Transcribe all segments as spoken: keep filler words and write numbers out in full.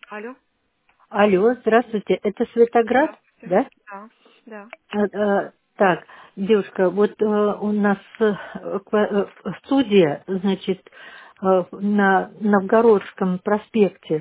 Алло. Алло, здравствуйте, это Светоград, Здравствуйте. да? Да, да. А, а, так, девушка, вот э, у нас э, ква- э, студия, значит, э, на Новгородском проспекте.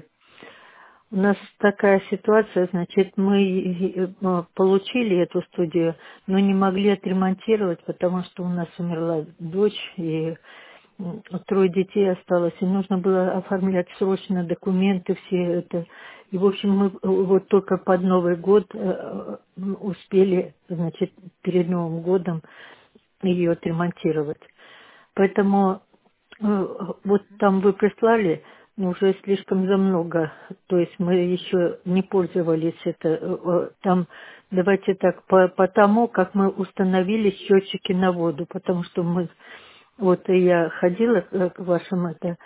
У нас такая ситуация, значит, мы э, э, получили эту студию, но не могли отремонтировать, потому что у нас умерла дочь, и м, трое детей осталось, и нужно было оформлять срочно документы, все это. И, в общем, мы э, вот только под Новый год э, э, успели, значит, перед Новым годом ее отремонтировать. Поэтому э, вот там вы прислали, но уже слишком за много. То есть мы еще не пользовались это. э, э, Там давайте так, по, по тому, как мы установили счетчики на воду, потому что мы, вот и я ходила э, к вашим это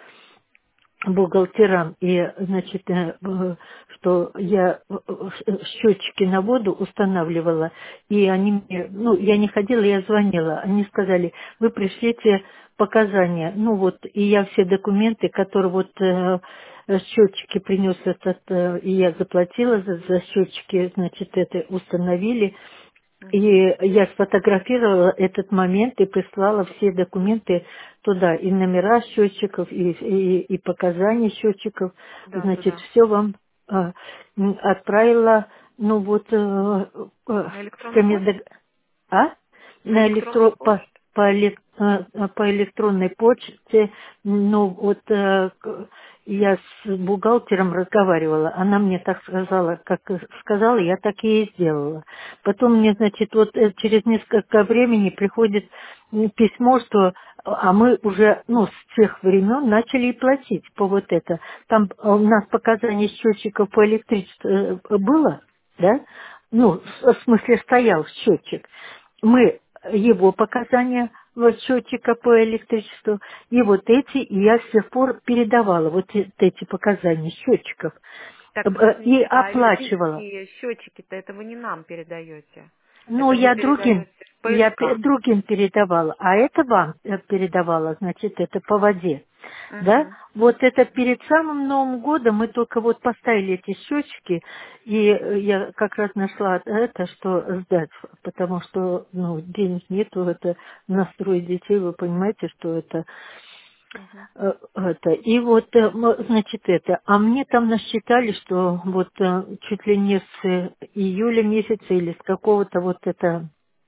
бухгалтерам, и, значит, э, э, что я э, э, счетчики на воду устанавливала, и они мне, ну, я не ходила, я звонила, они сказали, вы пришлите показания, ну вот, и я все документы, которые вот э, счетчики принес этот, э, и я заплатила за, за счетчики, значит, это установили, и Угу. я сфотографировала этот момент и прислала все документы туда, и номера счетчиков, и, и, и показания счетчиков. Да, Значит, туда. все вам а, м, отправила, ну вот, э, э, На в электронную почту? комед- а? На На электронную электро... по, почту. по, элек- э, э, по электронной почте, ну вот э, к- я с бухгалтером разговаривала, она мне так сказала, как сказала, я так и сделала. Потом мне, значит, вот э, через несколько времени приходит м, письмо, что а мы уже, ну, с тех времен начали и платить по вот это. Там э, у нас показания счетчиков по электричеству э, было, да? Ну, в в смысле стоял счетчик. Мы его показания вот счетчика по электричеству, и вот эти, и я с тех пор передавала вот э- эти показания счетчиков Так, э, и подождите, а оплачивала. электрические счетчики-то это вы не нам передаете. Ну, Это вы я другим, передаете в я пе- ПСК. другим передавала, а это вам э, передавала, значит, это по воде. Да? Угу. Вот это перед самым Новым годом мы только вот поставили эти счетчики, и э, я как раз нашла это, что сдать, потому что, ну, денег нету, это настроить детей, вы понимаете, что это Угу. Э, это. И вот, э, м, значит, это. А мне там насчитали, что вот э, чуть ли не с э, июля месяца или с какого-то вот это,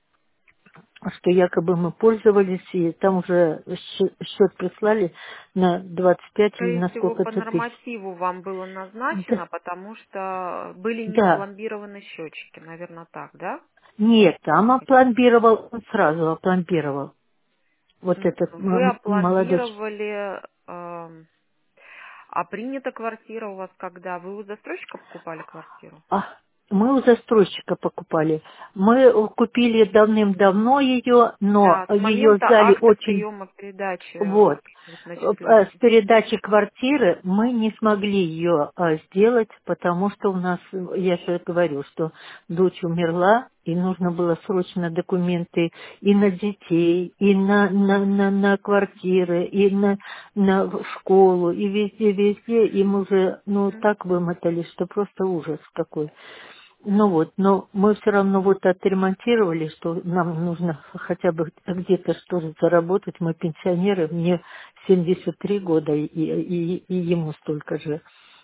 что якобы мы пользовались, и там уже счет прислали на двадцать пять или Скорее на всего, по сколько-то тысяч. нормативу вам было Да, назначено, потому что были не да. опломбированы счетчики, наверное, так, да? Нет, там опломбировал, он сразу опломбировал. Вот М, этот Вы м- молодой. опломбировали, эм, а принята квартира у вас когда? Вы у застройщика покупали квартиру? А, мы у застройщика покупали. Мы э, купили давным-давно ее, но Да, с ее момента сдали акта очень. приема передачи Вот. вот Э, э, С начислений. передачи квартиры мы не смогли ее э, сделать, потому что у нас, э, я же говорю, что дочь умерла, и нужно было срочно документы и на детей, и на, на, на, на квартиры, и на, на в школу, и везде, везде, и мы уже, ну, Мгм. так вымотались, что просто ужас какой. Ну вот, но мы все равно вот отремонтировали, что нам нужно хотя бы где-то что-то заработать. Мы пенсионеры, мне семьдесят три года, и, и, и ему столько же.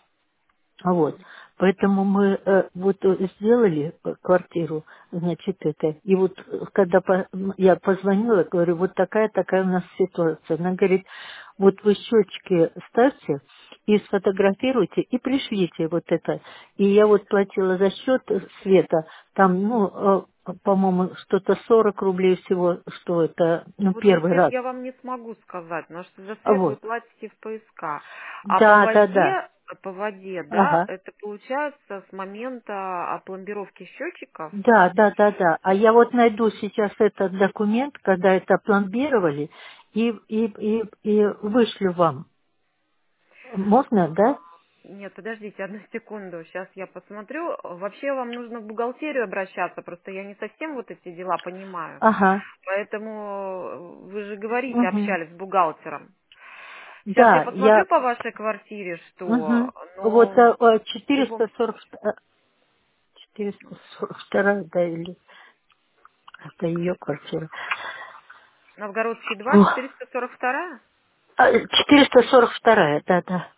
А вот. Поэтому мы э, вот э, сделали э, квартиру, значит, это. И вот э, когда по- м, я позвонила, говорю, вот такая-такая у нас ситуация. Она говорит, вот вы счетчики ставьте и сфотографируйте и пришлите вот это. И я вот платила за счет э, света, там, ну, э, по-моему, что-то сорок рублей всего, что это, ну, Вот за первый свет раз. я вам не смогу сказать, потому что за свет вы Вот. платите в ПСК. А по Да, да, да. воде, по воде, да, Ага. это получается с момента опломбировки счетчиков. Да, да, да, да. А я вот найду сейчас этот документ, когда это пломбировали, и, и, и, и вышлю вам. Можно, да? Нет, подождите одну секунду, сейчас я посмотрю. Вообще вам нужно в бухгалтерию обращаться, просто я не совсем вот эти дела понимаю. Ага. Поэтому вы же говорите, Угу. общались с бухгалтером. Сейчас я Да, посмотрю я... по вашей квартире, Угу. что, Вот но э, э, в любом... четыреста сорок, э, четыреста сорок два, да, или это ее квартира. Новгородский два, Фу. четыреста сорок два. А, четыреста сорок два, да, да.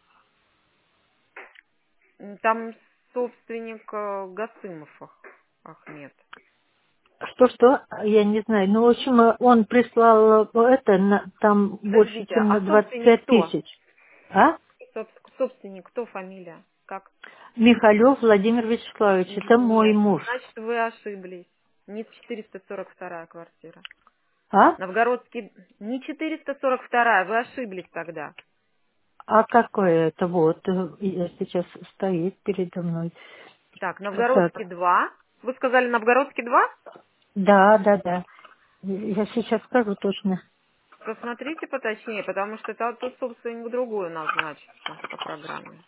М, Там собственник э, Гасымов Ах- Ахмед. Что-что? Я не знаю. Ну, в общем, э, он прислал э, это, на- там больше, Подождите, чем на а двадцать собственник пять кто? тысяч. А? Соб- Собственник кто, фамилия? Как? Михалев Владимир Вячеславович, это мой Нет, муж. значит, вы ошиблись. Не четыреста сорок вторая квартира. А? Новгородский... Не четыреста сорок вторая, вы ошиблись тогда. А какое это? Вот, э, я сейчас стоит передо мной. Так, Так, Новгородский два. Вы сказали Новгородский два? да, да, да. Я сейчас скажу точно. Посмотрите поточнее, потому что это тут собственник другой у нас значится по программе.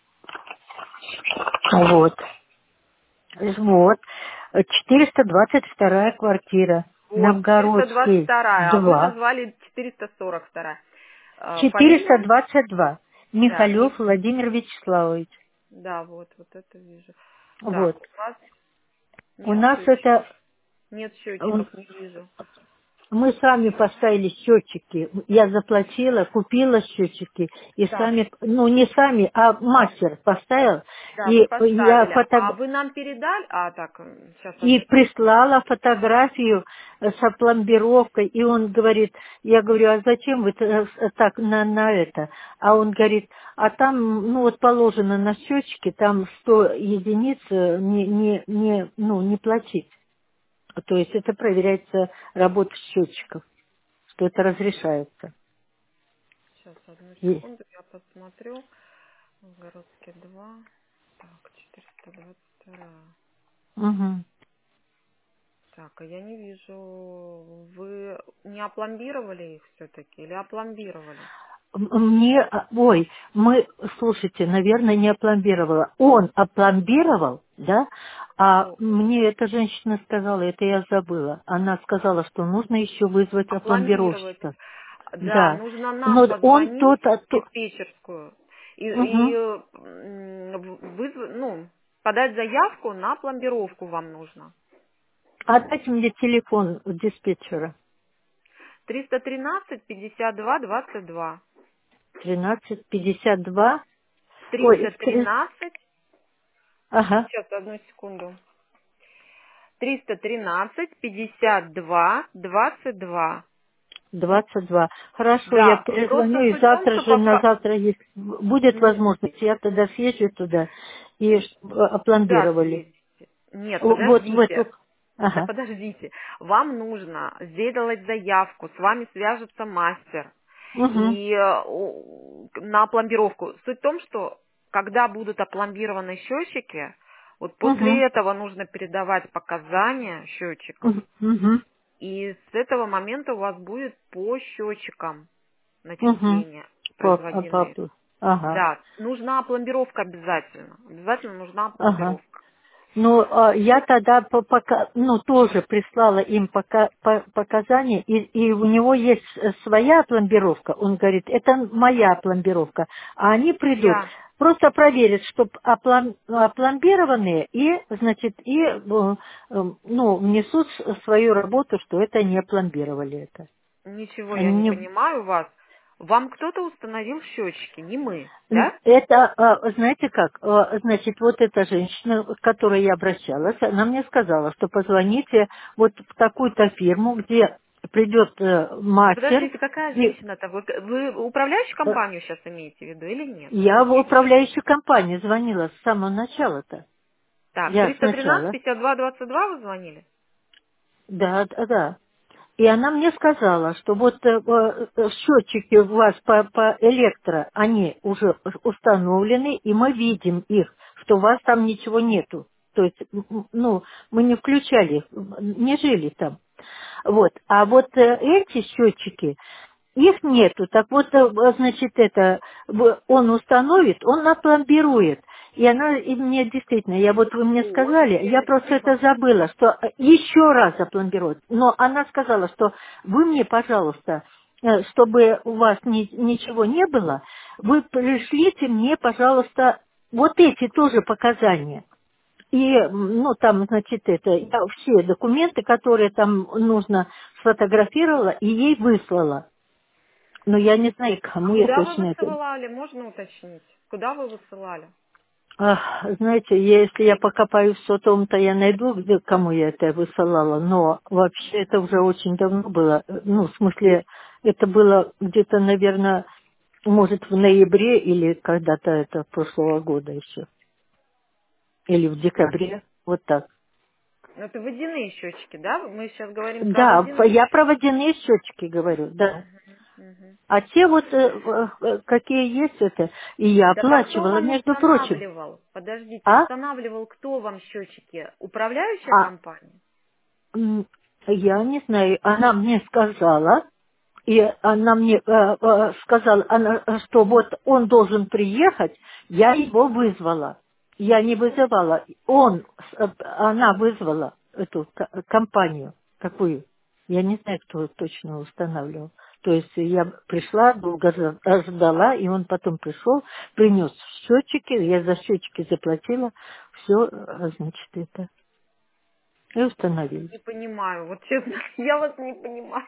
Вот. Вот. четыреста двадцать вторая квартира. Вот, четыреста двадцать Новгородский вторая, а вы два. назвали четыреста сорок вторая. Э, четыреста Фамилия? двадцать два. Да, Михалев Ми- Владимир Вячеславович. да, вот, вот это вижу. Так, Вот. у вас У нет нас это... счетчиков. Нет м, счетчиков, не вижу. Мы сами поставили счетчики. Я заплатила, купила счетчики. И Так, сами... Ну, не сами, а мастер поставил. да, вы И я поставили. А фото... вы нам передали? А, так, сейчас, И одну секунду. прислала фотографию э, с опломбировкой, и он говорит, я говорю, а зачем вы т- э, так на, на это? А он говорит, а там, ну вот положено на счетчике, там сто единиц э, не, не, не, ну, не платить. То есть это проверяется работа счетчиков, что это разрешается. Сейчас, одну И- секунду, я посмотрю. Новгородский два. Так, четыреста двадцать вторая. Мгм. Так, а я не вижу. Вы не опломбировали их все-таки или опломбировали? М- Мне, а, ой, мы, слушайте, наверное, не опломбировала. Он опломбировал, да, а Вот. мне эта женщина сказала, это я забыла. Она сказала, что нужно еще вызвать Опломбировать. опломбировщика. Да, Да. нужно нам Но он позвонить тот, а в то... диспетчерскую и, и Мгм. м, вызв- ну, подать заявку на пломбировку вам нужно. А дайте мне телефон диспетчера. триста тринадцать пятьдесят два двадцать два. Тринадцать пятьдесят два. триста Ой, три- тринадцать. ага, Сейчас, одну секунду. триста тринадцать пятьдесят два двадцать два. двадцать два. Хорошо, я Да, просто перезвоню, и суть в том, завтра что же, на пока... завтра, если будет возможность, я тогда съезжу туда и чтобы Куда опломбировали. съездите? Нет, Вот в подождите. эту... Да Ага. подождите. Вам нужно сделать заявку, с вами свяжется мастер. Угу. И э, у- на пломбировку. Суть в том, что когда будут опломбированы счетчики, вот Угу. после этого нужно передавать показания счетчиков. Угу. И с этого момента у вас будет по счетчикам Угу. начисления Пап, а производимые. папу. Ага. Да, нужна пломбировка обязательно. Обязательно нужна Ага. пломбировка. Ну, а, я тогда по- пока, ну, тоже прислала им пока, по- показания, и, и у него есть э, своя пломбировка. Он говорит, это моя пломбировка. А они придут, Я просто проверят, чтобы опломбированные, и, значит, и, э, э, ну, внесут с- свою работу, что это не опломбировали это. ничего я Они не не... понимаю вас. Вам кто-то установил счетчики, не мы, Н- да? Это, а, знаете как, а, значит, вот эта женщина, к которой я обращалась, она мне сказала, что позвоните вот в такую-то фирму, где придет э, Да мастер, подождите, какая и женщина-то? Вы, вы управляющую э, компанию сейчас имеете в виду или нет? я в управляющую компанию звонила с самого начала-то. Так, Я триста тринадцать сначала, пятьдесят два двадцать два вы звонили? да, да, да. И она мне сказала, что вот э, э, счетчики у вас по, по электро, они уже установлены, и мы видим их, что у вас там ничего нету. То есть, м, м, ну, мы не включали их, м, не жили там. Вот. А вот э, эти счетчики, их нету. Так вот, э, значит, это в- он установит, он опломбирует. И она, и мне действительно, я вот вы мне Вот, сказали, я теперь просто это вам... забыла, что э, еще раз опломбирует. Но она сказала, что вы мне, пожалуйста, э, чтобы у вас ни- ничего не было, вы пришлите мне, пожалуйста, вот эти тоже показания. И, м, ну, там, значит, это, я все документы, которые там нужно, сфотографировала и ей выслала. Но я не знаю, А кому я куда вы точно это. высылали, можно уточнить? Куда вы высылали? Ах, знаете, если я покопаюсь в сотовом-то, я найду, где, кому я это высылала. Но вообще это уже очень давно было. Ну, в смысле, это было где-то, наверное, может, в ноябре или когда-то это прошлого года еще. Или в декабре. Вот так. Ну, это водяные счетчики, да? Мы сейчас говорим про Да, водяные я про счетчики. водяные счетчики говорю, да. Мгм, мгм. А те вот, э, э, какие есть это, и я Так а кто оплачивала, вам между прочим. устанавливал? Подождите, А? устанавливал кто вам счетчики? Управляющая А компания? м, я не знаю, она мне сказала, и она мне э, э, сказала, она, э, что вот он должен приехать, я его вызвала. Я не вызывала, он, с- э, она вызвала эту ко- компанию. Какую? Я не знаю, кто точно устанавливал. То есть я пришла, долго жда- э, ждала, и он потом пришел, принес счетчики, я за счетчики заплатила, все, значит, это, и установили. Не понимаю, вот честно, я вас не понимаю.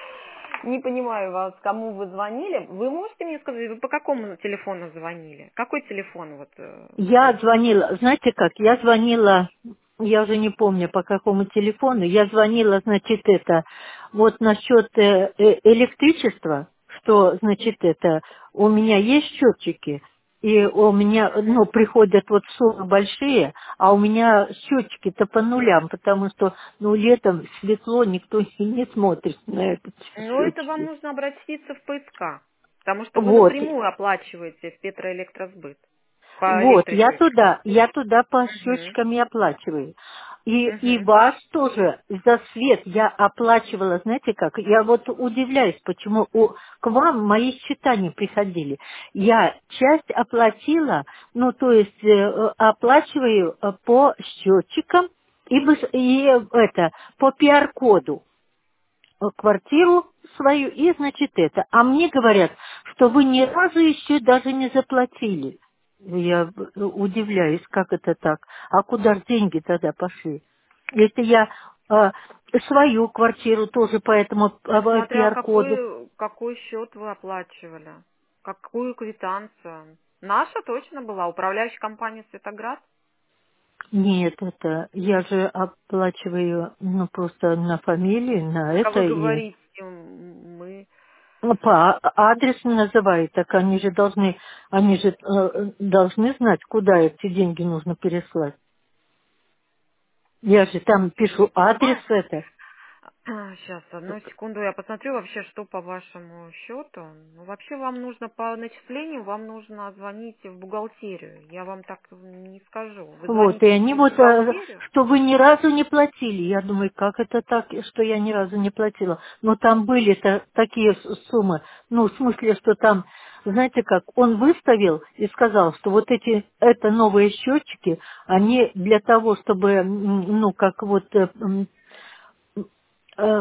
Не понимаю вас, кому вы звонили. Вы можете мне сказать, вы по какому телефону звонили? Какой телефон вот э, Я вы? звонила, знаете как, я звонила, я уже не помню по какому телефону, я звонила, значит, это, вот насчет э, э, электричества, что, значит, это, у меня есть счетчики, и у меня, ну, приходят вот суммы большие, а у меня счетчики-то по нулям, потому что, ну, летом светло, никто и не смотрит на эти Ну, это вам счетчики. нужно обратиться в П С К, потому что вы Вот, напрямую оплачиваете в Петроэлектросбыт по Вот, я электросчетчикам. туда, я туда по Угу. счетчикам и оплачиваю. И, и Угу. вас тоже за свет я оплачивала, знаете как, я вот удивляюсь, почему у, к вам мои счета не приходили. Я часть оплатила, ну то есть э, э, оплачиваю э, по счетчикам и, быс- и э, это, по пи ар-коду э, квартиру свою и, значит, это. А мне говорят, что вы ни разу еще даже не заплатили. Я э, удивляюсь, как это так. А куда ж деньги тогда пошли? Если я э, свою квартиру тоже по этому Ну, пи смотря ар-коду. какой, какой счет вы оплачивали, какую квитанцию. Наша точно была, управляющая компания «Светоград». Нет, это я же оплачиваю ну просто на фамилии, на Так а это вы и говорите, м, мы... ну, по адресу называют, так они же должны, они же э, должны знать, куда эти деньги нужно переслать. Я же там пишу адрес Понимаю. это. Сейчас, одну секунду, я посмотрю вообще, что по вашему счету. Ну, вообще вам нужно по начислению, вам нужно звонить в бухгалтерию. Я вам так не скажу. Вы Вот, и звоните они через вот, э, бухгалтерию. что вы ни разу не платили. Я думаю, как это так, что я ни разу не платила. Но там были-то такие с- суммы. Ну, в смысле, что там, знаете как, он выставил и сказал, что вот эти, это новые счетчики, они для того, чтобы, м, ну, как вот, э, м, э,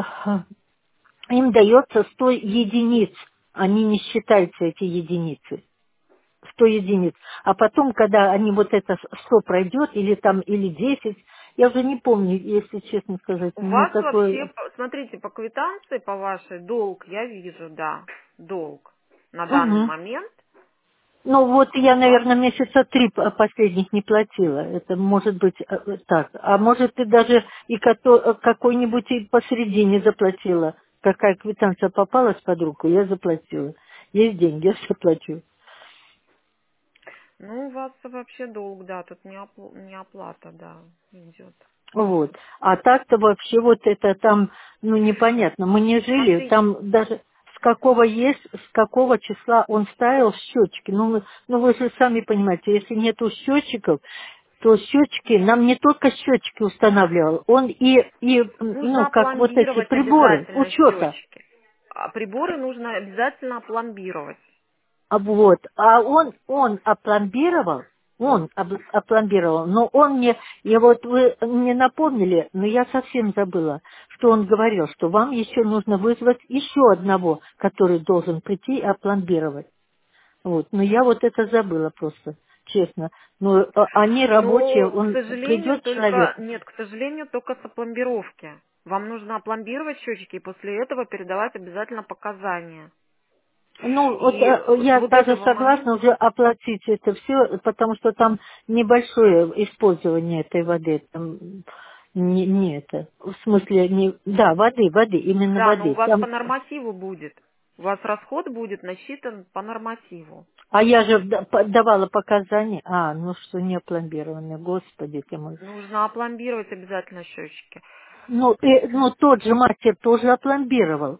им дается сто единиц, они не считаются, эти единицы, сто единиц. А потом, когда они вот это сто пройдет, или там, или десять, я уже не помню, если честно сказать, У мне вас такое... вообще, по- смотрите, по квитанции, по вашей, долг, я вижу, да, долг на данный Мгм. момент. Ну вот я, У вас наверное, месяца три п- последних не платила. Это может быть э, э, так. А может и даже и кото- э, какой-нибудь и посередине заплатила. Какая квитанция попалась под руку, я заплатила. Есть деньги, я заплачу. Ну, у вас вообще долг, да, тут не, опл- не оплата, да, идет. Вот. А так-то вообще вот это там, ну, непонятно. Мы не жили, Смотрите, там даже с какого есть, с какого числа он ставил счетчики. Ну, мы- ну вы же сами понимаете, если нету счетчиков, то счетчики, нам не только счетчики устанавливал, он и, и, м, нужно ну, как вот эти опломбировать приборы обязательно учета. счетчики. А приборы нужно обязательно опломбировать. А вот, а он, он опломбировал, Он об- опломбировал. Но он мне, и вот вы мне напомнили, но я совсем забыла, что он говорил, что вам еще нужно вызвать еще одного, который должен прийти и опломбировать. Вот. Но я вот это забыла просто, честно. Но э, они рабочие, Ну, к он сожалению, придет человек. только... Нет, к сожалению, только с опломбировки. Вам нужно опломбировать счетчики и после этого передавать обязательно показания. Ну, вот И э, с я вот даже этого согласна момента... уже оплатить это все, потому что там небольшое использование этой воды. Там не, не это. В смысле, не, да, воды, воды, именно Да, но у воды. вас по Там, нормативу будет. У вас расход будет насчитан по нормативу. а я же да- по- давала показания. А, ну что, не опломбированные, господи ты мой. Нужно опломбировать обязательно счетчики. Ну, э, ну, тот же мастер тоже опломбировал.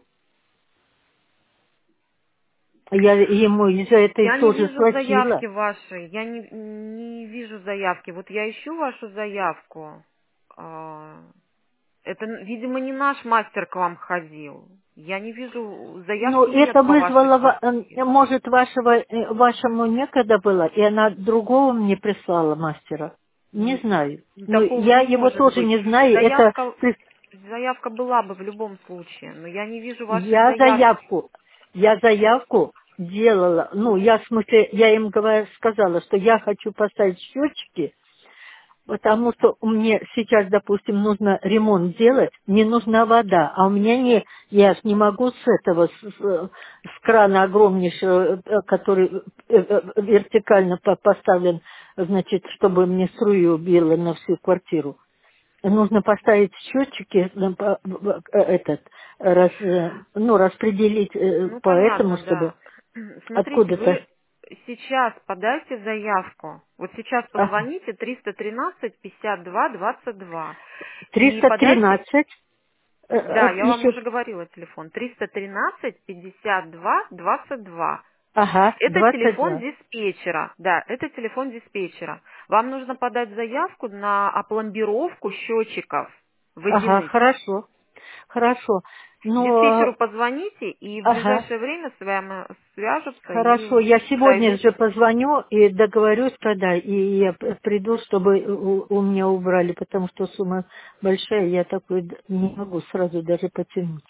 Я ему за это Я не тоже вижу платила. заявки вашей. Я не, не вижу заявки. Вот я ищу вашу заявку. А, Это, видимо, не наш мастер к вам ходил. Я не вижу, Ну, заявки нет это по вашей вызвало, ва- квартире. э, может, вашего, э, вашему некогда было, и она другого мне прислала мастера. Не М, знаю. Ну, Такого я не его может тоже быть. не знаю. Это Заявка, ты- заявка была бы в любом случае, но я не вижу вашей я заявки. заявку, я заявку делала. Ну, я в смысле, я им говоря, сказала, что я хочу поставить счетчики. Потому что мне сейчас, допустим, нужно ремонт делать, мне нужна вода, а у меня не, я ж не могу с этого, с, с- с крана огромнейшего, э, который э, э, вертикально по- поставлен, значит, чтобы мне струю била на всю квартиру. Нужно поставить счетчики, э, по- в- э, этот, раз, э, ну, распределить э, Ну, по этому, понятно, да. чтобы Смотрите, откуда-то вы сейчас подайте заявку. Вот сейчас ага, позвоните триста тринадцать пятьдесят два двадцать два и триста подайте. тринадцать, э, Да, э, я вам еще, уже говорила телефон. триста тринадцать пятьдесят два двадцать два. ага, Это двадцать телефон два. диспетчера. Да, это телефон диспетчера. Вам нужно подать заявку на опломбировку счетчиков Ага, водяных. хорошо, хорошо. Но, Диспетчеру позвоните, и в ага, ближайшее время с вами свяжутся и хорошо. Я сегодня зайдут. же позвоню и договорюсь тогда, и я п- приду, чтобы у, у меня убрали, потому что сумма большая, я такой д- не могу сразу даже потянуть.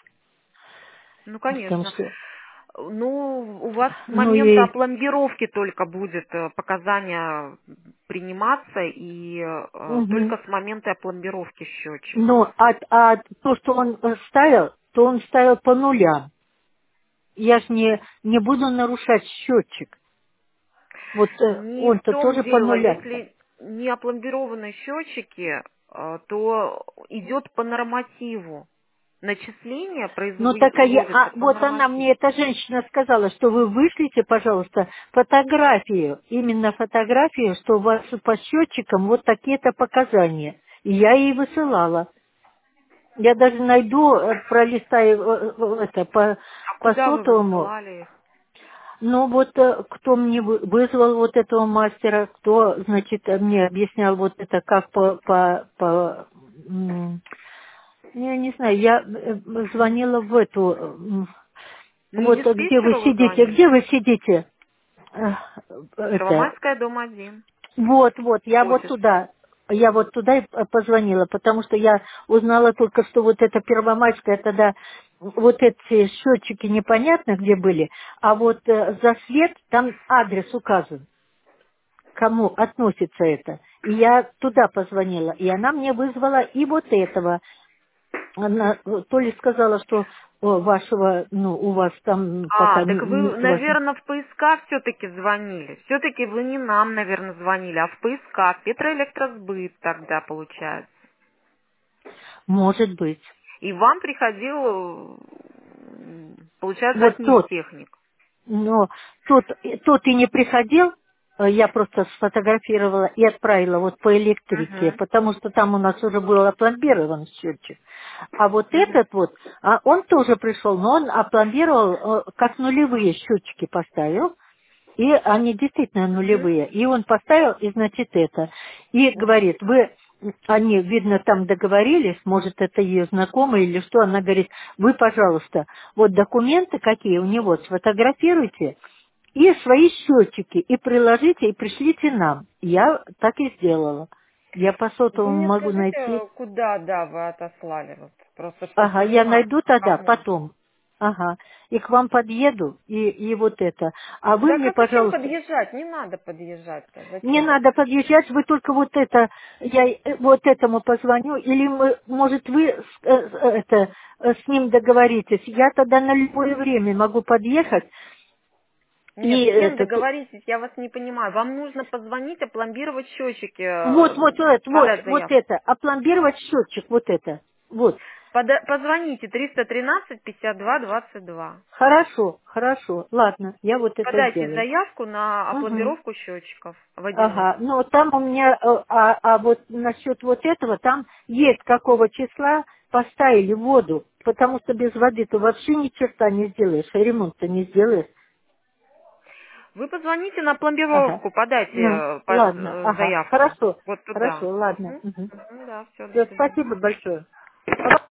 Ну, Потому конечно. что, Ну, у вас с ну момента и, опломбировки только будет э, показания приниматься, и э, мгм. только с момента опломбировки счетчиков. Ну, а, а то, что он э, ставил, то он ставил по нулям. Я ж не, не буду нарушать счетчик. Вот э, Не в он-то том тоже по дело, нулям. если не опломбированы счетчики, э, то идет по нормативу. Начисления Ну так а, я, производятся а по вот она нормативу. мне, эта женщина сказала, что вы вышлите, пожалуйста, фотографию, именно фотографию, что у вас по счетчикам вот такие-то показания. И я ей высылала. Я даже найду, э, пролистаю э, э, это по, А по куда вы сотовому. высылали их? Ну вот э, кто мне вы- вызвал вот этого мастера, кто, значит, э, мне объяснял вот это, как по, по, по м, я не знаю, я э, звонила в эту, м, Не вот э, где вы диспетчеру вы сидите, звонили? где вы сидите? Э, Это, Первомайская, дом один. вот, вот, я вот Офис. туда, я вот туда и п- позвонила, потому что я узнала только, что вот это Первомайская тогда, вот эти счетчики непонятно где были, а вот э, за свет там адрес указан, кому относится это. И я туда позвонила, и она мне вызвала и вот этого. Она э, то ли сказала, что о, вашего, ну, у вас там А, пока так н- вы, нет вас. наверное, в поисках все-таки звонили. Все-таки вы не нам, наверное, звонили, а в поисках. Петроэлектросбыт тогда получается. Может быть. И вам приходил, м, получается, Вот от них тот, техник. но тот, тот и не приходил, э, я просто сфотографировала и отправила вот по электрике, Угу. потому что там у нас уже был опломбирован счетчик. А вот Угу. этот вот, а он тоже пришел, но он опломбировал, э, как нулевые счетчики поставил, и они действительно Угу. нулевые. И он поставил, и значит это. И говорит, вы, они, видно, там договорились, может, это ее знакомая или что, она говорит, вы, пожалуйста, вот документы какие у него, сфотографируйте, и свои счетчики, и приложите, и пришлите нам. Я так и сделала. Я по Вы сотовому мне могу найти. скажите, куда, да, вы отослали, вот, просто, чтобы Ага, я понимать, найду тогда кому. потом. Ага. И к вам подъеду, и, и вот это. А вы Так мне, а зачем пожалуйста, подъезжать? Не надо подъезжать-то. не Зачем? надо подъезжать, вы только вот это, я э, вот этому позвоню, или мы, может, вы с, э, с- э, это, э, с ним договоритесь. Я тогда на любое время могу подъехать, Нет, и с кем этот, договоритесь, я вас не понимаю. Вам нужно позвонить, опломбировать счетчики, вот, э, вот, вот, вот, подать вот заявку. это, опломбировать счетчик, вот это, вот. Пода- позвоните триста тринадцать пятьдесят два двадцать два. Хорошо, хорошо, ладно, я вот это Подайте сделаю. заявку на Угу. опломбировку счетчиков водяных. Ага, но там у меня, э, а, а вот насчет вот этого, там есть какого числа поставили воду, потому что без воды ты вообще ни черта не сделаешь, и ремонт-то не сделаешь. Вы позвоните на Ага, пломбировку, подайте ну, э, под, ладно, э, ага, заявку. хорошо, Вот туда. хорошо, ладно. Мгм. Угу. Мгм, да, все, до Все, свидания. спасибо большое.